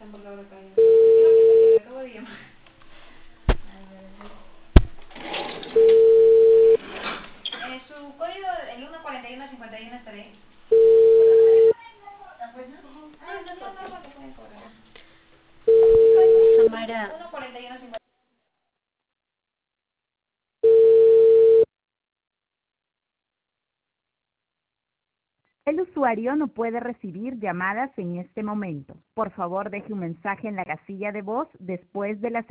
por la hora que hay. ¿Por qué no piensa que le acabo de llamar? Su código, el 14151 estará ahí. No, te pueden cobrar. Samara. 14151. El usuario no puede recibir llamadas en este momento. Por favor, deje un mensaje en la casilla de voz después de la